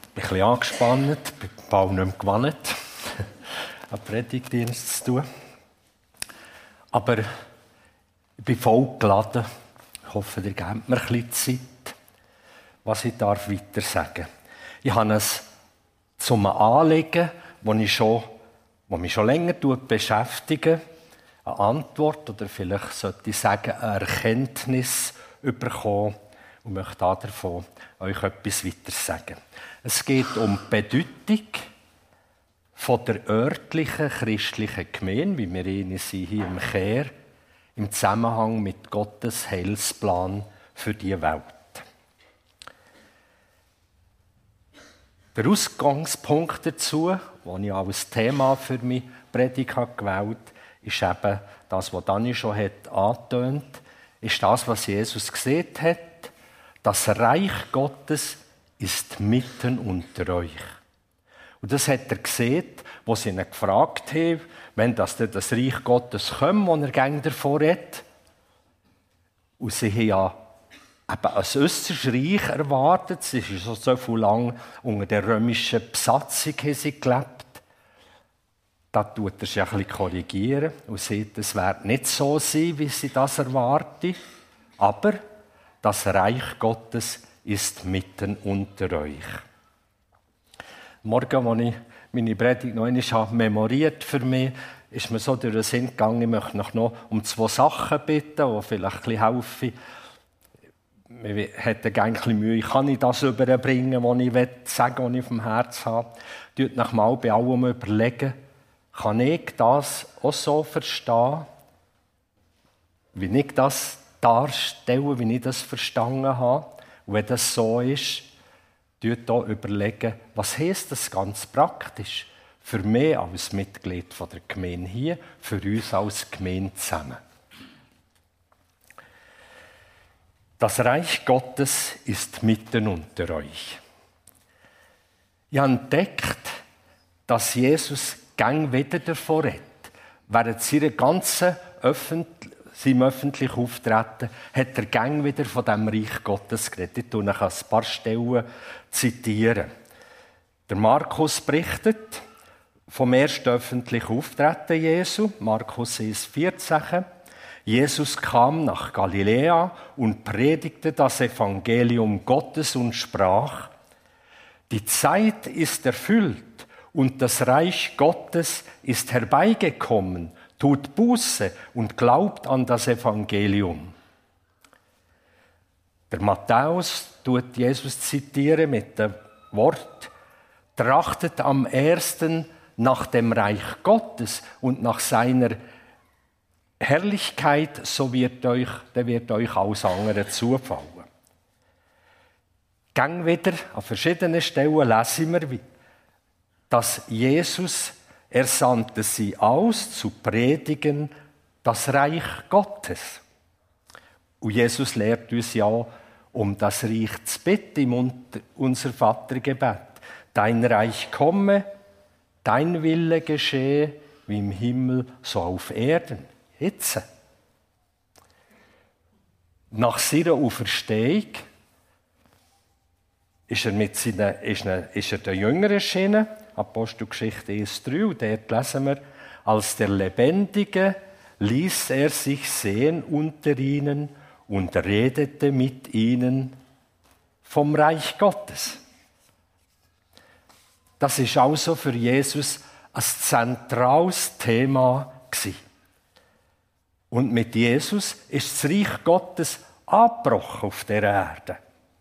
Ich bin ein bisschen angespannt, bin bald nicht mehr gewohnt, einen Predigtdienst zu tun. Aber ich bin voll geladen. Ich hoffe, ihr gebt mir ein bisschen Zeit, was ich weiter sagen darf. Ich habe es zum Anliegen, das mich schon länger beschäftigt, eine Antwort oder vielleicht sollte ich sagen, eine Erkenntnis bekommen und möchte davon euch etwas weiter sagen. Es geht um die Bedeutung von der örtlichen christlichen Gemeinde, wie wir sind hier im Kehr, im Zusammenhang mit Gottes Heilsplan für die Welt. Der Ausgangspunkt dazu, den ich als Thema für meine Predigt gewählt habe, ist eben das, was Dani schon angetönt hat, ist das, was Jesus gesehen hat. Das Reich Gottes ist mitten unter euch. Und das hat er gesehen, wo sie ihn gefragt haben, wenn das Reich Gottes kommt, das er gerne davor hat. Und sie haben ja eben ein äußeres Reich erwartet. Sie ist so viel lang unter der römischen Besatzung haben sie gelebt. Da tut er sich ein bisschen korrigieren und sagt, es wird nicht so sein, wie sie das erwarten. Aber das Reich Gottes ist mitten unter euch. Morgen, als ich meine Predigt noch einmal memoriert für mich, ist mir so durch den Sinn gegangen, ich möchte noch um 2 Sachen bitten, die vielleicht ein bisschen helfen. Man hätte gerne ein bisschen Mühe, kann ich das überbringen, was ich sagen will, was ich auf dem Herzen habe. Tut nach mal bei allem überlegen, kann ich das auch so verstehen, wie ich das darstelle, wie ich das verstanden habe. Und wenn das so ist, tut überlegen, was heisst das ganz praktisch für mich als Mitglied der Gemeinde hier, für uns als Gemeinde zusammen. Das Reich Gottes ist mitten unter euch. Ich habe entdeckt, dass Jesus gang wieder davon redet. Während seinem öffentlichen Auftreten hat er gang wieder von dem Reich Gottes geredet. Ich zitiere euch ein paar Stellen. Der Markus berichtet vom ersten öffentlichen Auftreten Jesu, Markus 1,14. Jesus kam nach Galiläa und predigte das Evangelium Gottes und sprach: Die Zeit ist erfüllt und das Reich Gottes ist herbeigekommen. Tut Buße und glaubt an das Evangelium. Der Matthäus tut Jesus zitieren mit dem Wort: Trachtet am ersten nach dem Reich Gottes und nach seiner Herrlichkeit, so wird euch alles andere zufallen. Gang wieder an verschiedenen Stellen lesen wir, dass Jesus sandte sie aus, zu predigen das Reich Gottes. Und Jesus lehrt uns ja, um das Reich zu bitten im unser Vatergebet. Dein Reich komme, dein Wille geschehe, wie im Himmel, so auf Erden. Jetzt. Nach seiner Auferstehung ist er der Jüngeren erschienen, Apostelgeschichte 1,3, und dort lesen wir: Als der Lebendige ließ er sich sehen unter ihnen und redete mit ihnen vom Reich Gottes. Das ist also für Jesus ein zentrales Thema gewesen. Und mit Jesus ist das Reich Gottes angebrochen auf dieser Erde.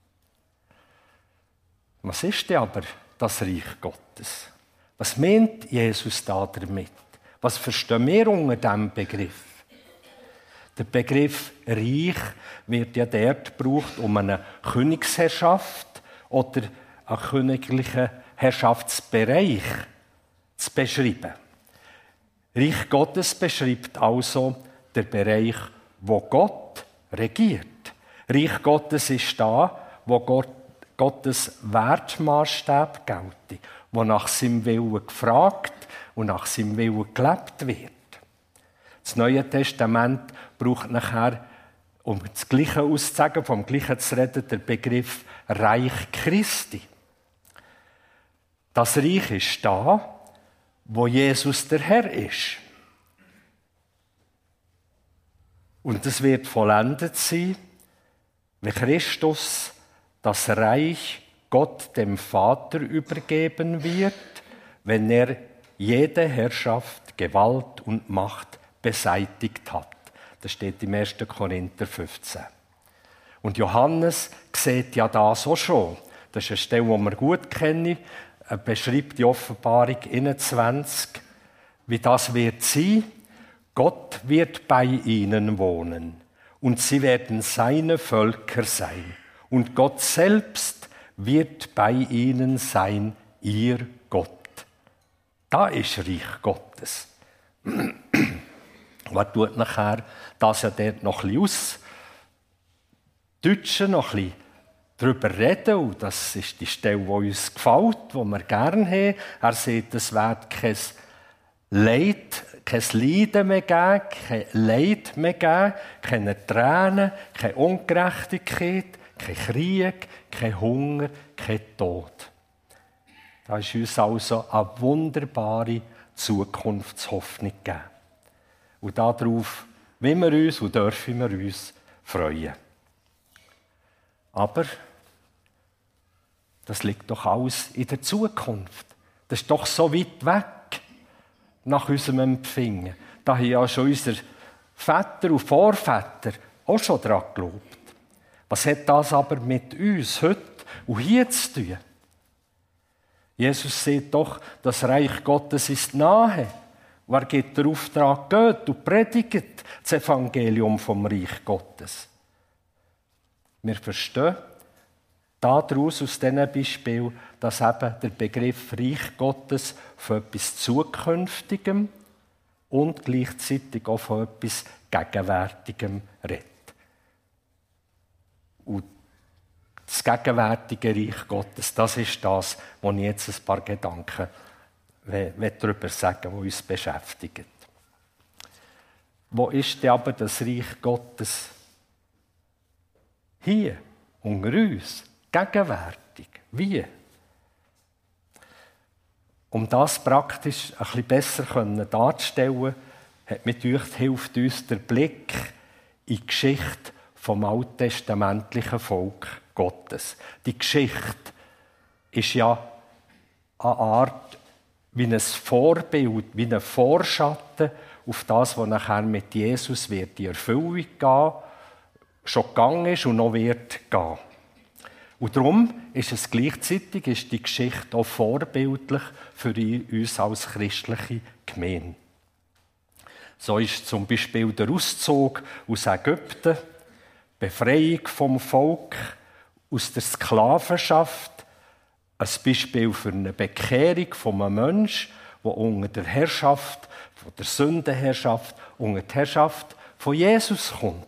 Was ist denn aber das Reich Gottes? Was meint Jesus da damit? Was verstehen wir unter diesem Begriff? Der Begriff Reich wird ja dort gebraucht, um eine Königsherrschaft oder einen königlichen Herrschaftsbereich zu beschreiben. Reich Gottes beschreibt also der Bereich, wo Gott regiert. Reich Gottes ist da, wo Gottes Wertmaßstab gilt, wo nach seinem Willen gefragt und nach seinem Willen gelebt wird. Das Neue Testament braucht nachher, um das Gleiche auszusagen, vom Gleichen zu reden, der Begriff Reich Christi. Das Reich ist da, wo Jesus der Herr ist. Und es wird vollendet sein, wenn Christus das Reich Gott dem Vater übergeben wird, wenn er jede Herrschaft, Gewalt und Macht beseitigt hat. Das steht im 1. Korinther 15. Und Johannes sieht ja das auch schon. Das ist eine Stelle, die wir gut kennen. Er beschreibt die Offenbarung 21, wie das wird sein. Gott wird bei ihnen wohnen und sie werden seine Völker sein. Und Gott selbst wird bei ihnen sein, ihr Gott. Da ist Reich Gottes. Was tut nachher das ja dort noch ein bisschen ausdeutschen, noch ein bisschen darüber reden. Und das ist die Stelle, die uns gefällt, die wir gerne haben. Er sagt, es wird kein Leid, kein Leiden mehr geben, kein Leid mehr geben, keine Tränen, keine Ungerechtigkeit, kein Krieg, kein Hunger, kein Tod. Da ist uns also eine wunderbare Zukunftshoffnung gegeben. Und darauf wollen wir uns und dürfen wir uns freuen. Aber das liegt doch alles in der Zukunft. Das ist doch so weit weg nach unserem Empfinden. Da haben ja schon unsere Väter und Vorväter auch schon daran geglaubt. Was hat das aber mit uns heute und hier zu tun? Jesus sagt doch, das Reich Gottes ist nahe. Und er gibt den Auftrag, geht und predigt das Evangelium vom Reich Gottes. Wir verstehen daraus, aus diesen Beispielen, dass eben der Begriff Reich Gottes von etwas Zukünftigem und gleichzeitig auch von etwas Gegenwärtigem redet. Und das gegenwärtige Reich Gottes, das ist das, wo ich jetzt ein paar Gedanken darüber sagen, die uns beschäftigen. Wo ist denn aber das Reich Gottes? Hier, unter uns, gegenwärtig. Wie? Um das praktisch ein bisschen besser darzustellen, hat mir gedacht, hilft uns der Blick in die Geschichte vom alttestamentlichen Volk Gottes. Die Geschichte ist ja eine Art wie ein Vorbild, wie ein Vorschatten auf das, was nachher mit Jesus wird die Erfüllung gehen, schon gegangen ist und noch wird gehen. Und darum ist es gleichzeitig die Geschichte auch vorbildlich für uns als christliche Gemeinde. So ist zum Beispiel der Auszug aus Ägypten, Befreiung vom Volk aus der Sklavenschaft, ein Beispiel für eine Bekehrung von einem Menschen, der unter der Herrschaft, von der Sündenherrschaft, unter die Herrschaft von Jesus kommt.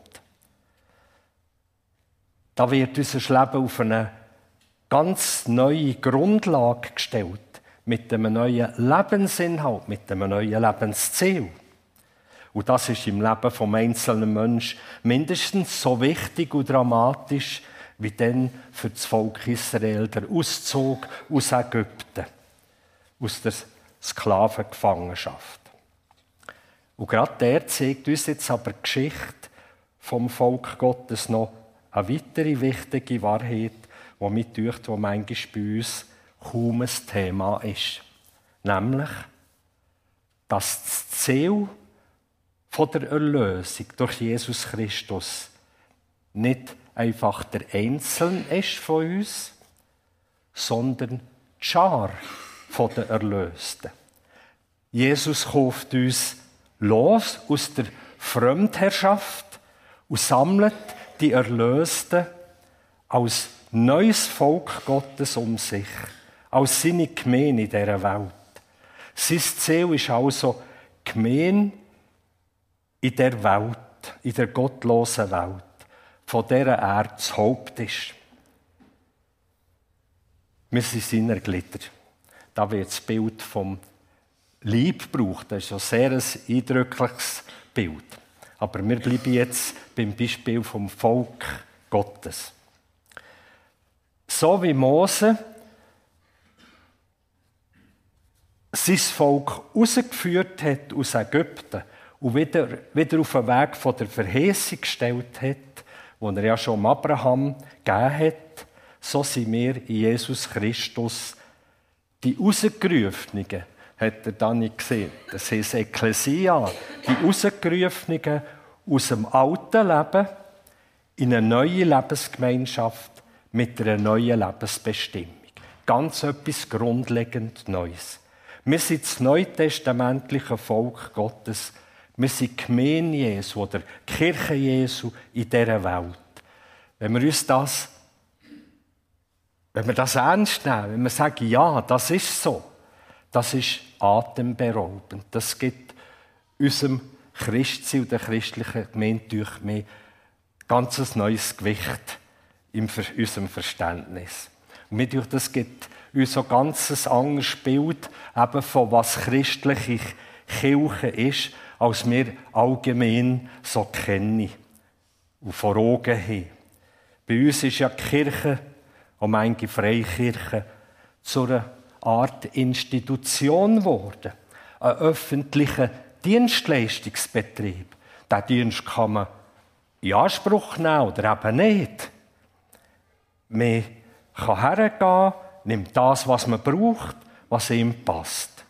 Da wird unser Leben auf eine ganz neue Grundlage gestellt, mit einem neuen Lebensinhalt, mit einem neuen Lebensziel. Und das ist im Leben vom einzelnen Menschen mindestens so wichtig und dramatisch, wie dann für das Volk Israel der Auszug aus Ägypten, aus der Sklavengefangenschaft. Und gerade der zeigt uns jetzt aber die Geschichte vom Volk Gottes noch eine weitere wichtige Wahrheit, die mir deucht, die manchmal bei uns kaum ein Thema ist. Nämlich, dass das Ziel von der Erlösung durch Jesus Christus nicht einfach der Einzelne ist von uns, sondern die Schar der Erlösten. Jesus kauft uns los aus der Fremdherrschaft und sammelt die Erlösten als neues Volk Gottes um sich, als seine Gemeinde in dieser Welt. Sein Ziel ist also Gemeinde in der Welt, in der gottlosen Welt, von der er das Haupt ist. Wir sind seine Glieder. Da wird das Bild vom Leib gebraucht. Das ist ein sehr eindrückliches Bild. Aber wir bleiben jetzt beim Beispiel vom Volk Gottes. So wie Mose sein Volk rausgeführt hat aus Ägypten und wieder auf den Weg von der Verheißung gestellt hat, den er ja schon Abraham gegeben hat, so sind wir in Jesus Christus die Rausgerufenen, hat er dann nicht gesehen. Das heisst Ekklesia, die Rausgerufenen aus dem alten Leben in eine neue Lebensgemeinschaft mit einer neuen Lebensbestimmung. Ganz etwas grundlegend Neues. Wir sind das neutestamentliche Volk Gottes. Wir sind die Gemeinde Jesu oder die Kirche Jesu in dieser Welt. Wenn wir das ernst nehmen, wenn wir sagen, ja, das ist so, das ist atemberaubend. Das gibt unserem Christsein und der christlichen Gemeinde durch mich ganz neues Gewicht in unserem Verständnis. Und mir durch das gibt uns so ganz ein anderes Bild eben von was christliche Kirche ist, als wir allgemein so kennen und vor Augen haben. Bei uns ist ja die Kirche, auch manche Freikirche, zu einer Art Institution geworden. Ein öffentlicher Dienstleistungsbetrieb. Diesen Dienst kann man in Anspruch nehmen oder eben nicht. Man kann hergehen, nimmt das, was man braucht, was ihm passt.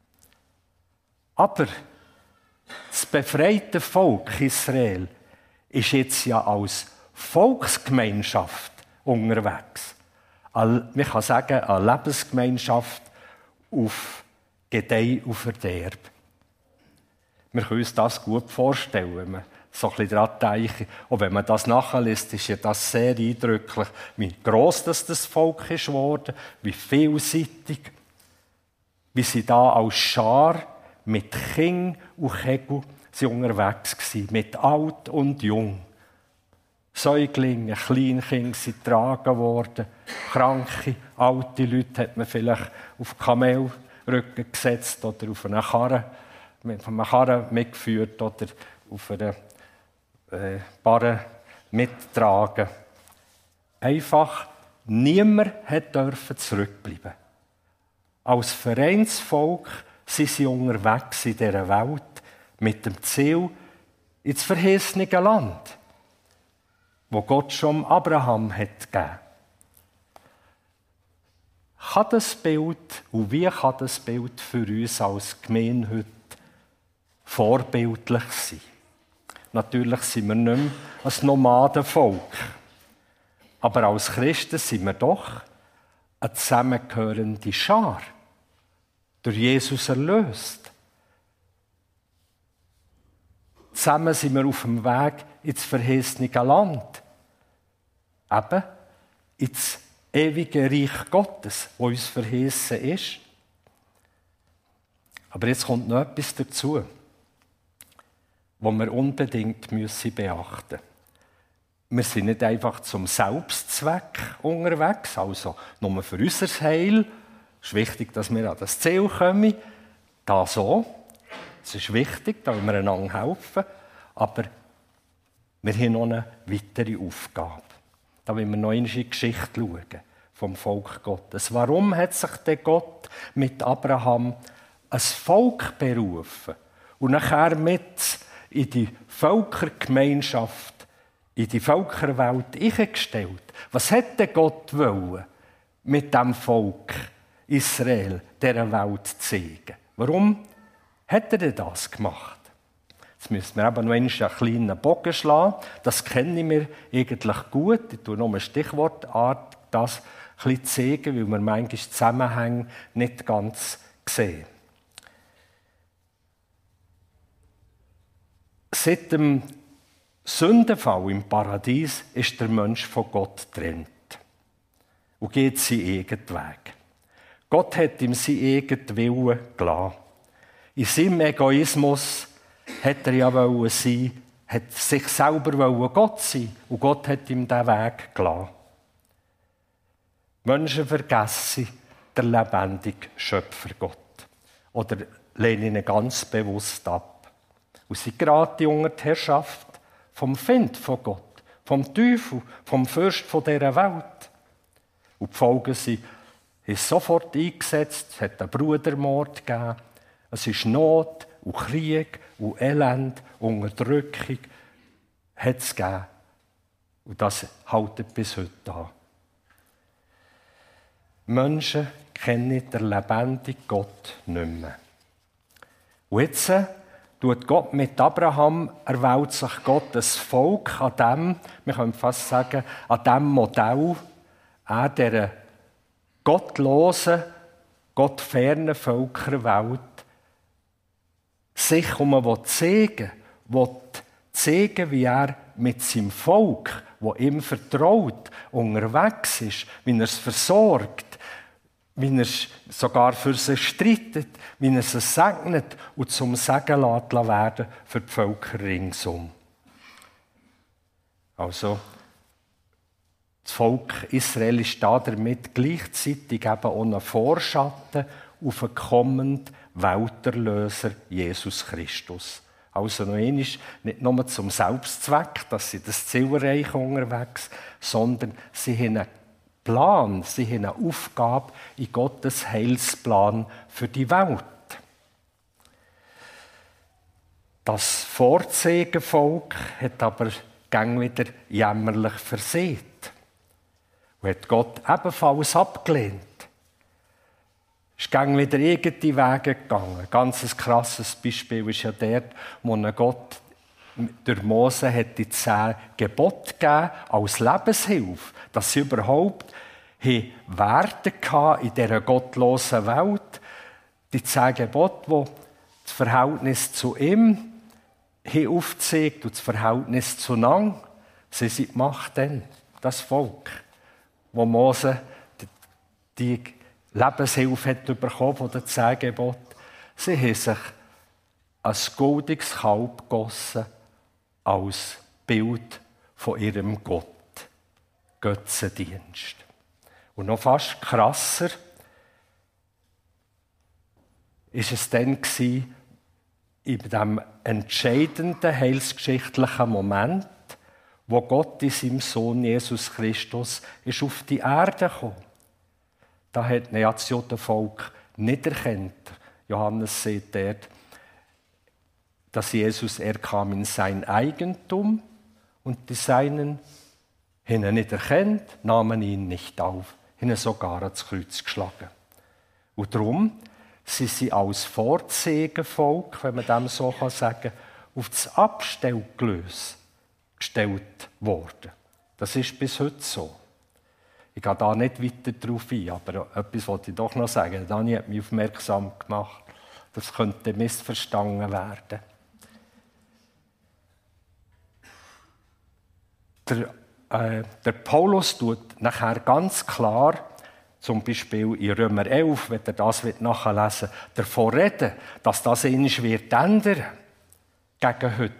Aber das befreite Volk Israel ist jetzt ja als Volksgemeinschaft unterwegs. Man kann sagen, eine Lebensgemeinschaft auf Gedeih und Verderb. Wir können uns das gut vorstellen, wenn wir so ein bisschen daran denken. Und wenn man das nachliest, ist ja das sehr eindrücklich, wie gross das Volk ist geworden, wie vielseitig, wie sie da als Schar mit Kind und Kegel unterwegs waren, mit alt und jung. Säuglinge, Kleinkinder sind getragen worden, kranke, alte Leute hat man vielleicht auf Kamelrücken gesetzt oder auf eine Karre mitgeführt oder auf eine Barre mittragen. Einfach niemand durfte zurückbleiben. Als Vereinsvolk sind sie unterwegs in dieser Welt mit dem Ziel ins verheißene Land, wo Gott schon Abraham hat gegeben. Kann das Bild und wie kann das Bild für uns als Gemeinde heute vorbildlich sein? Natürlich sind wir nicht mehr ein Nomadenvolk, aber als Christen sind wir doch eine zusammengehörende Schar, durch Jesus erlöst. Zusammen sind wir auf dem Weg ins verheißene Land. Eben ins ewige Reich Gottes, das uns verheißen ist. Aber jetzt kommt noch etwas dazu, was wir unbedingt beachten müssen. Wir sind nicht einfach zum Selbstzweck unterwegs, also nur für unser Heil. Es ist wichtig, dass wir an das Ziel kommen. Da so. Es ist wichtig, da wollen wir einander helfen. Aber wir haben noch eine weitere Aufgabe. Da wollen wir noch in die Geschichte schauen vom Volk Gottes. Warum hat sich der Gott mit Abraham ein Volk berufen und nachher mit in die Völkergemeinschaft, in die Völkerwelt eingestellt? Was hätte Gott wollen mit dem Volk Israel dieser Welt zeigen? Warum hat er denn das gemacht? Jetzt müssen wir eben noch einen kleinen Bogen schlagen. Das kennen wir eigentlich gut. Ich tue noch eine Stichwortart, das ein bisschen zeigen, weil wir manchmal Zusammenhänge nicht ganz sehen. Seit dem Sündenfall im Paradies ist der Mensch von Gott getrennt und geht seinen eigenen Weg. Gott hat ihm seinen eigenen Willen gelassen. In seinem Egoismus hat er ja sein, hat sich selber Gott sein und Gott hat ihm diesen Weg gelassen. Menschen vergessen den lebendigen Schöpfer Gott oder lehnen ihn ganz bewusst ab. Und sie geraten unter die Herrschaft vom Feind von Gott, vom Teufel, vom Fürst dieser Welt. Und die Folgen sind ist sofort eingesetzt, es hat einen Brudermord gegeben, es ist Not und Krieg und Elend, Unterdrückung, hat es gegeben. Und das hält bis heute an. Menschen kennen den lebendigen Gott nicht mehr. Und jetzt tut Gott mit Abraham, erwählt sich Gott das Volk an dem, wir können fast sagen, an dem Modell, dieser gottlosen, gottfernen Völkerwelt, sich zeigen wie er mit seinem Volk, das ihm vertraut, unterwegs ist, wie er es versorgt, wie er sogar für sie streitet, wie er sie segnet und zum Segen werden für die Völker ringsum. Also, das Volk Israel ist damit gleichzeitig eben auch ein Vorschatten auf einen kommenden Welterlöser Jesus Christus. Also noch einmal, nicht nur zum Selbstzweck, dass sie das Ziel erreichen unterwegs, sondern sie haben einen Plan, sie haben eine Aufgabe in Gottes Heilsplan für die Welt. Das Vorzeigevolk hat aber gang wieder jämmerlich versagt und hat Gott ebenfalls abgelehnt. Es ist gang wieder eigene Wege gegangen. Ein ganz krasses Beispiel ist ja dort, wo Gott durch Mose hat die 10 Gebote gegeben als Lebenshilfe, dass sie überhaupt Werte hatten in dieser gottlosen Welt. Die 10 Gebote, die das Verhältnis zu ihm aufzeigt und das Verhältnis zueinander. Sie sind die Macht dann, das Volk, wo Mose die Lebenshilfe hat bekommen von den 10 Geboten. Sie haben sich ein goldiges Kalb gegossen als Bild von ihrem Gott. Götzendienst. Und noch fast krasser ist es dann gewesen, in diesem entscheidenden heilsgeschichtlichen Moment, wo Gott in seinem Sohn Jesus Christus ist auf die Erde gekommen. Da hat das Judenvolk nicht erkannt. Johannes sagt dort, dass Jesus, kam in sein Eigentum und die Seinen haben ihn nicht erkannt, nahmen ihn nicht auf, haben ihn sogar ans Kreuz geschlagen. Und darum sind sie als Vorzeigevolk, wenn man dem so sagen kann, auf das Abstellgelös gestellt worden. Das ist bis heute so. Ich gehe da nicht weiter darauf ein, aber etwas wollte ich doch noch sagen. Dani hat mich aufmerksam gemacht, das könnte missverstanden werden. Der Paulus tut nachher ganz klar, zum Beispiel in Römer 11, wenn ihr das nachlesen wollt, davon reden, dass das einmal wird ändern gegen heute.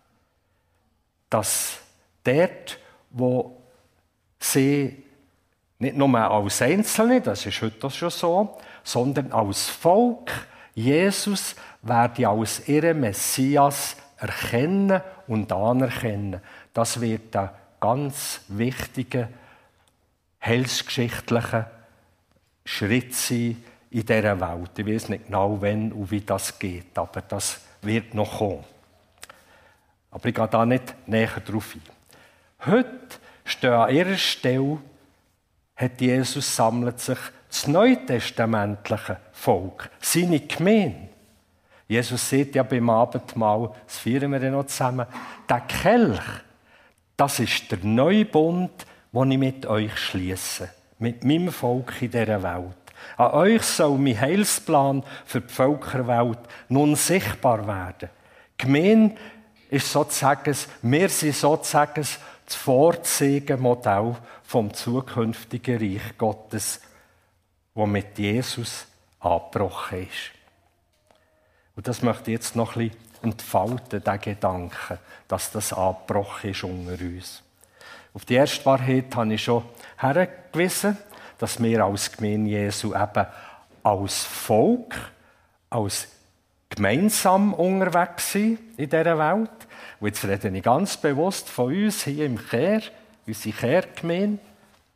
Dass dort, wo sie nicht nur als Einzelne, das ist heute schon so, sondern als Volk Jesus werde als ihren Messias erkennen und anerkennen. Das wird ein ganz wichtiger heilsgeschichtlicher Schritt sein in dieser Welt. Ich weiß nicht genau, wann und wie das geht, aber das wird noch kommen. Aber ich gehe da nicht näher drauf ein. Heute stehen an ihrer Stelle, hat Jesus sammelt sich das neutestamentliche Volk, seine Gemeinde. Jesus sagt ja beim Abendmahl, das feiern wir ja noch zusammen, der Kelch, das ist der neue Bund, den ich mit euch schließe, mit meinem Volk in dieser Welt. An euch soll mein Heilsplan für die Völkerwelt nun sichtbar werden. Die Gemeinde ist sozusagen, wir sind sozusagen das Vorzeigemodell vom zukünftigen Reich Gottes, das mit Jesus angebrochen ist. Und das möchte ich jetzt noch ein bisschen entfalten, den Gedanken, dass das angebrochen ist unter uns. Auf die erste Wahrheit habe ich schon hingewiesen, dass wir als Gemeinde Jesu eben als Volk, als gemeinsam unterwegs sind in dieser Welt. Und jetzt rede ich ganz bewusst von uns hier im Kehr, unsere Kehrgemeinde.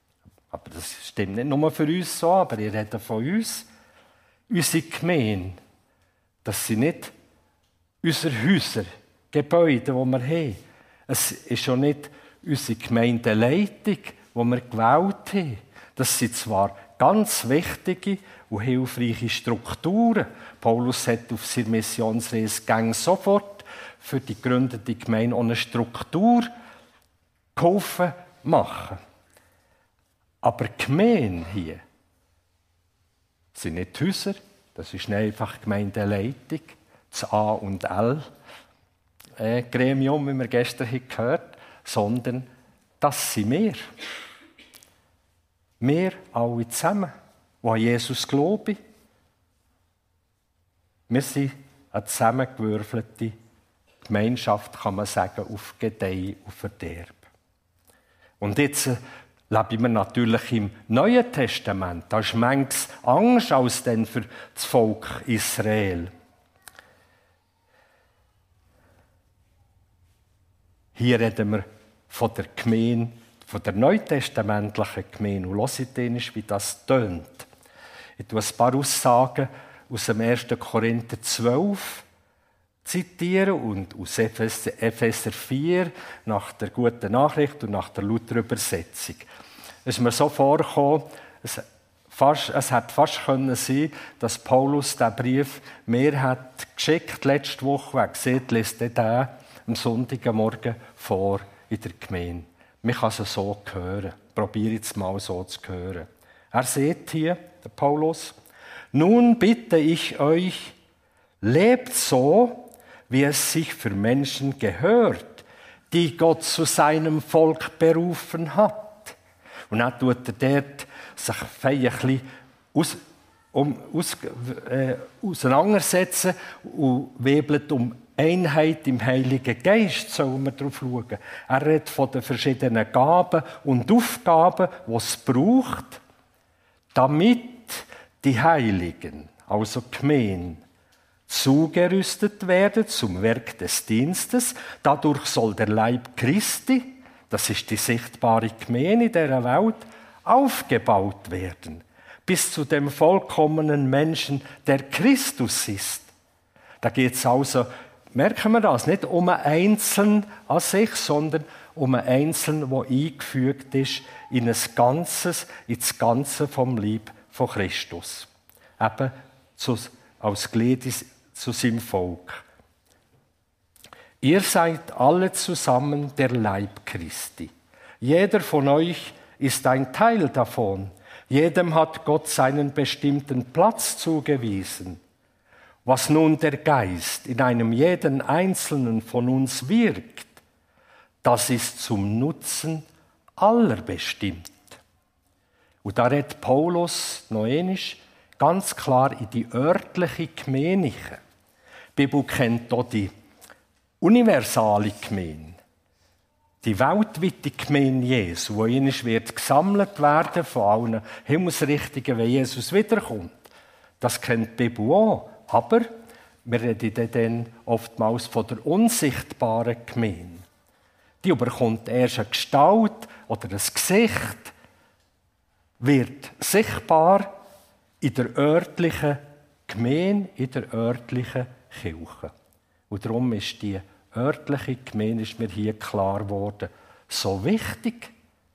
Aber das stimmt nicht nur für uns so, aber ich rede von uns. Unsere Gemeinde, das sind nicht unsere Häuser, Gebäude, die wir haben. Es ist schon nicht unsere Gemeindeleitung, die wir gewählt haben. Das sind zwar ganz wichtige und hilfreiche Strukturen. Paulus hat auf seiner Missionsreise sofort für die gegründete Gemeinde auch eine Struktur geholfen machen. Aber die Gemeinde hier sind nicht Häuser, das ist nicht einfach Gemeindeleitung, das A und L Gremium, wie wir gestern gehört haben, sondern das sind wir. Wir alle zusammen, die an Jesus glauben. Wir sind eine zusammengewürfelte Gemeinschaft, kann man sagen, auf Gedeih und Verderb. Und jetzt leben wir natürlich im Neuen Testament. Da ist manches anders als denn für das Volk Israel. Hier reden wir von der Gemeinde, von der neutestamentlichen Gemeinde. Und hört einmal, wie das tönt. Ich tue ein paar Aussagen aus dem 1. Korinther 12 zitieren und aus Epheser 4 nach der guten Nachricht und nach der Luther-Übersetzung. Es ist mir so vorgekommen, es hätte fast können sein, dass Paulus diesen Brief mir hat geschickt letzte Woche. Wer sieht, liest den am Sonntagmorgen vor in der Gemeinde. Man kann es so hören. Probiere jetzt mal so zu hören. Er sagt hier, der Paulus, nun bitte ich euch, lebt so, wie es sich für Menschen gehört, die Gott zu seinem Volk berufen hat. Und dann tut er dort sich ein bisschen auseinandersetzen und webelt um Einheit im Heiligen Geist, sollen wir darauf schauen. Er redet von den verschiedenen Gaben und Aufgaben, die es braucht, damit die Heiligen, also die Gemeinde, zugerüstet werden zum Werk des Dienstes. Dadurch soll der Leib Christi, das ist die sichtbare Gemeinde in dieser Welt, aufgebaut werden, bis zu dem vollkommenen Menschen, der Christus ist. Da geht es also, merken wir das, nicht um einen Einzelnen an sich, sondern um einen Einzelnen, der eingefügt ist in ins Ganze vom Leib von Christus. Eben als Glied zu seinem Volk. Ihr seid alle zusammen der Leib Christi. Jeder von euch ist ein Teil davon. Jedem hat Gott seinen bestimmten Platz zugewiesen. Was nun der Geist in einem jeden Einzelnen von uns wirkt, das ist zum Nutzen aller bestimmt. Und da redet Paulus noch einmal ganz klar in die örtliche Gemeinde. Die Bibel kennt auch die universale Gemeinde, die weltweite Gemeinde Jesu, wo einmal wird gesammelt werden von allen Himmelsrichtungen, wenn Jesus wiederkommt. Das kennt die Bibel auch. Aber wir reden dann oftmals von der unsichtbaren Gemeinde. Die überkommt erst eine Gestalt oder ein Gesicht, wird sichtbar in der örtlichen Gemeinde, in der örtlichen Kirche. Und darum ist die örtliche Gemeinde, ist mir hier klar geworden, so wichtig.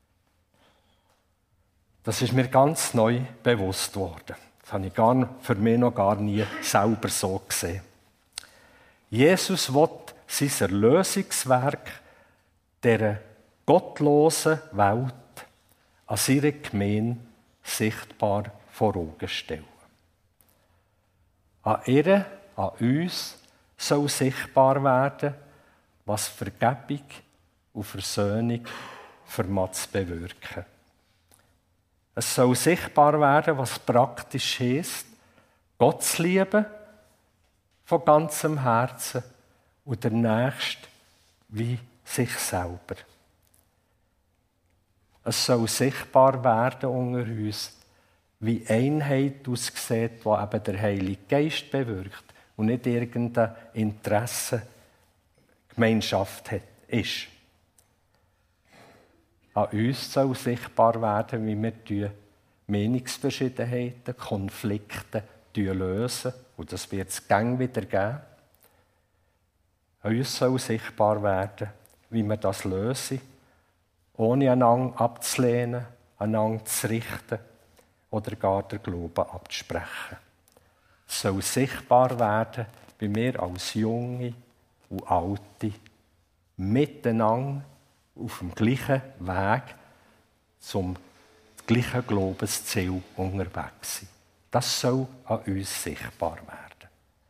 Das ist mir ganz neu bewusst worden. Das habe ich für mich noch gar nie selber so gesehen. Jesus will sein Erlösungswerk dieser gottlosen Welt an seiner Gemeinde sichtbar vor Augen stellen. An ihr, an uns soll sichtbar werden, was Vergebung und Versöhnung vermag zu bewirken. Es soll sichtbar werden, was praktisch heisst, Gott zu lieben, von ganzem Herzen und der Nächste wie sich selber. Es soll sichtbar werden unter uns, wie Einheit aussieht, die eben der Heilige Geist bewirkt und nicht irgendeine Interessengemeinschaft ist. An uns soll sichtbar werden, wie wir die Meinungsverschiedenheiten, Konflikte lösen. Und das wird es gäng wieder geben. An uns soll sichtbar werden, wie wir das lösen, ohne einander abzulehnen, einander zu richten oder gar den Glauben abzusprechen. Es soll sichtbar werden, wie wir als Junge und Alte miteinander auf dem gleichen Weg zum gleichen Glaubensziel unterwegs sind. Das soll an uns sichtbar werden.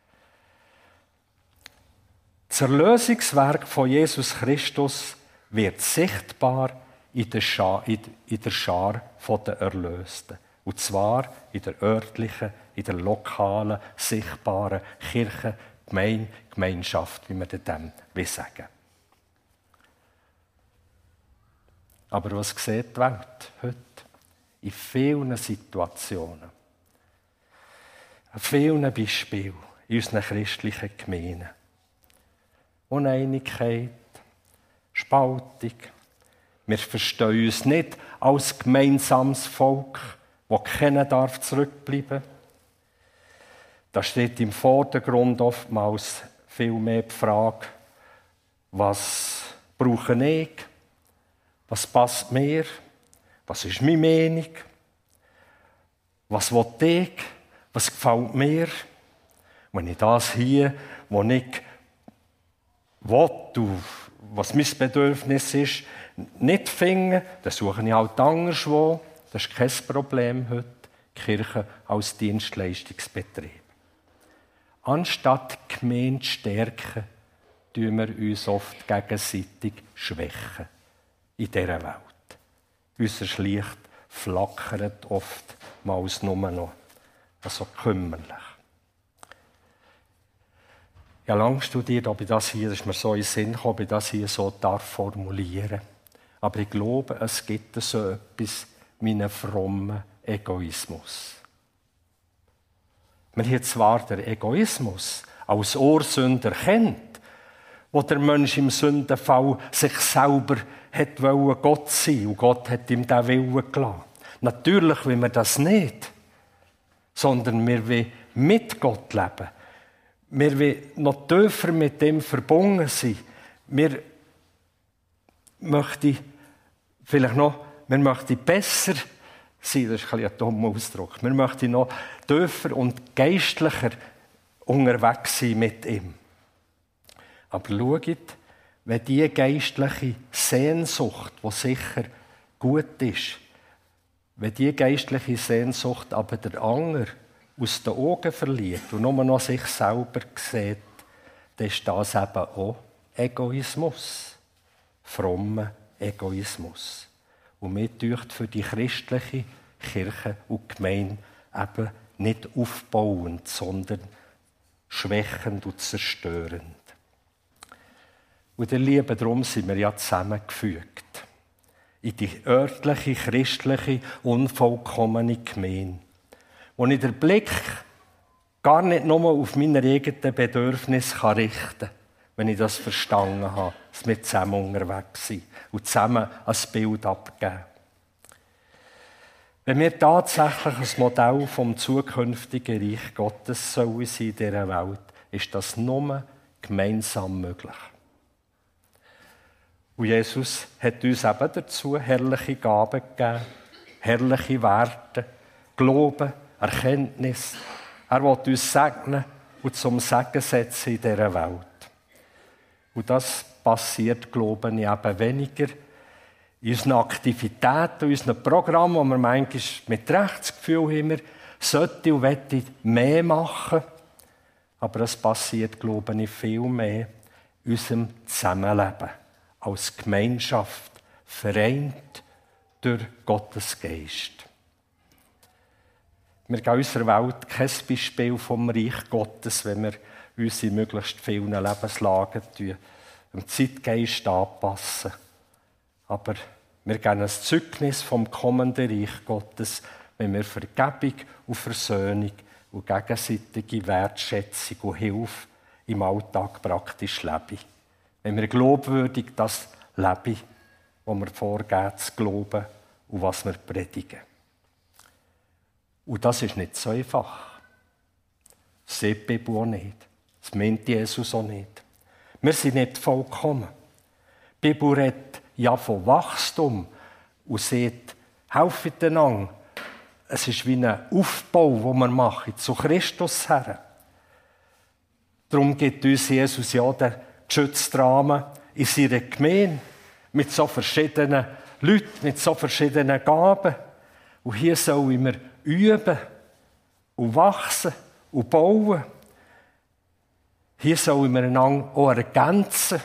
Das Erlösungswerk von Jesus Christus wird sichtbar in der Schar der Erlösten. Und zwar in der örtlichen, in der lokalen, sichtbaren Kirche, Gemeinschaft, wie wir dem sagen. Aber was sieht die Welt heute? In vielen Situationen, an vielen Beispielen in unseren christlichen Gemeinden. Uneinigkeit, Spaltung. Wir verstehen uns nicht als gemeinsames Volk, das keiner darf zurückbleiben. Da steht im Vordergrund oftmals viel mehr die Frage, was brauche ich, was passt mir, was ist meine Meinung, was will ich, was gefällt mir. Wenn ich das hier, was ich will, was mein Bedürfnis ist, nicht finde, dann suche ich halt anderswo. Das ist kein Problem heute. Die Kirche als Dienstleistungsbetrieb. Anstatt die Gemeinde stärken, tun wir uns oft gegenseitig schwächen in dieser Welt. Unser Licht flackert oftmals nur noch so kümmerlich. Ich habe lange studiert, ob ich das hier, das ist mir so in den Sinn gekommen, ob ich das hier so formulieren darf. Aber ich glaube, es gibt so etwas wie einen frommen Egoismus. Wir haben zwar den Egoismus als Ursünder erkannt, wo der Mensch im Sündenfall sich selber wollte Gott sein und Gott hat ihm diesen Willen gelassen. Natürlich will wir das nicht, sondern wir wollen mit Gott leben. Wir wollen noch tiefer mit dem verbunden sein. Wir möchten besser sein, das ist ein dummer Ausdruck. Wir möchten noch tiefer und geistlicher unterwegs sein mit ihm. Aber schaut, wenn diese geistliche Sehnsucht, die sicher gut ist, wenn diese geistliche Sehnsucht aber der andere aus den Augen verliert und nur noch sich selber sieht, dann ist das eben auch Egoismus. Frommer Egoismus. Und mir dünkt für die christliche Kirche und Gemeinde eben nicht aufbauend, sondern schwächend und zerstörend. Und ihr Lieben, darum sind wir ja zusammengefügt. In die örtliche, christliche, unvollkommene Gemeinde. Wo ich den Blick gar nicht nur auf meine eigenen Bedürfnisse richten kann, wenn ich das verstanden habe, dass wir zusammen unterwegs sind und zusammen ein Bild abgeben. Wenn wir tatsächlich ein Modell vom zukünftigen Reich Gottes sollen sein in dieser Welt, ist das nur gemeinsam möglich. Und Jesus hat uns eben dazu herrliche Gaben gegeben, herrliche Werte, Glauben, Erkenntnis. Er will uns segnen und zum Segen setzen in dieser Welt. Und das passiert, glaube ich, eben weniger in unseren Aktivitäten, in unseren Programmen, wo wir manchmal mit Recht das Gefühl haben, wir sollten und wollen mehr machen. Aber es passiert, glaube ich, viel mehr in unserem Zusammenleben. Als Gemeinschaft, vereint durch Gottes Geist. Wir geben unserer Welt kein Beispiel vom Reich Gottes, wenn wir uns in möglichst vielen Lebenslagen dem Zeitgeist anpassen. Aber wir geben ein Zeugnis vom kommenden Reich Gottes, wenn wir Vergebung und Versöhnung und gegenseitige Wertschätzung und Hilfe im Alltag praktisch leben. Wenn wir glaubwürdig das leben was wir vorgeben zu glauben und was wir predigen. Und das ist nicht so einfach. Das sieht die Bibel auch nicht. Das meint Jesus auch nicht. Wir sind nicht vollkommen. Die Bibel redet ja von Wachstum und sagt, helft einander. Es ist wie ein Aufbau, den wir machen, zu Christus her. Darum gibt uns Jesus ja den geschützten Rahmen in seiner Gemeinde mit so verschiedenen Leuten, mit so verschiedenen Gaben. Und hier sollen wir üben und wachsen und bauen. Hier sollen wir einander auch ergänzen.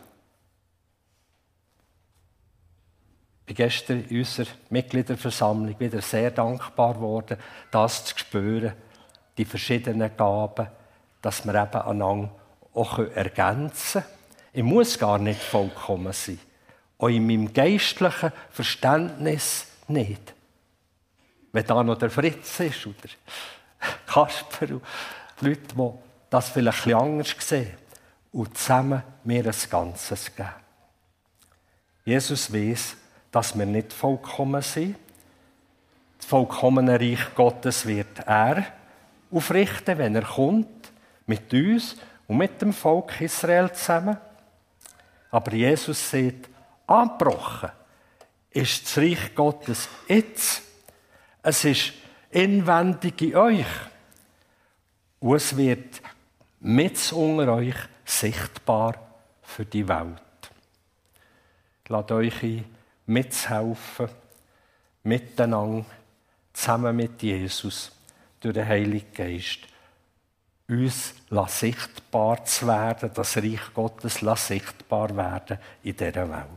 Ich bin gestern in unserer Mitgliederversammlung wieder sehr dankbar geworden, das zu spüren, die verschiedenen Gaben, dass wir eben einander auch ergänzen können. Ich muss gar nicht vollkommen sein. Auch in meinem geistlichen Verständnis nicht. Wenn da noch der Fritz ist oder Kasper und Leute, die das vielleicht ein bisschen anders sehen und zusammen mir ein Ganzes geben. Jesus weiss, dass wir nicht vollkommen sind. Das vollkommene Reich Gottes wird er aufrichten, wenn er kommt, mit uns und mit dem Volk Israel zusammen. Aber Jesus sagt, angebrochen ist das Reich Gottes jetzt. Es ist inwendig in euch. Und es wird mit unter euch sichtbar für die Welt. Lasst euch ein, mitzuhelfen, miteinander, zusammen mit Jesus, durch den Heiligen Geist, uns sichtbar zu werden, das Reich Gottes sichtbar werden in dieser Welt.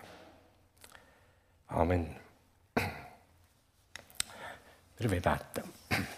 Amen. Wir beten.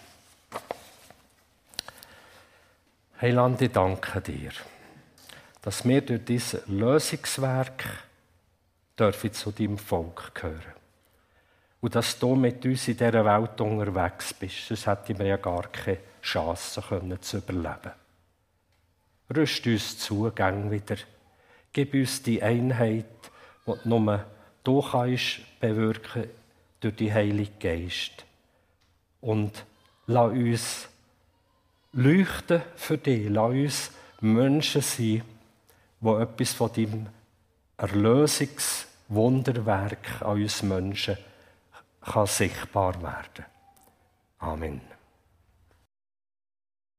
Heiland, ich danke dir, dass wir durch dieses Lösungswerk dürfen zu deinem Volk gehören. Und dass du mit uns in dieser Welt unterwegs bist, sonst hätten wir ja gar keine Chance können, zu überleben. Rüst uns Zugang wieder. Gib uns die Einheit, die nur du kannst bewirken durch die Heilige Geist. Und lass uns leuchten für dich. Lass uns Menschen sein, die etwas von deinem Erlösungswunderwerk an uns Menschen kann sichtbar werden. Amen.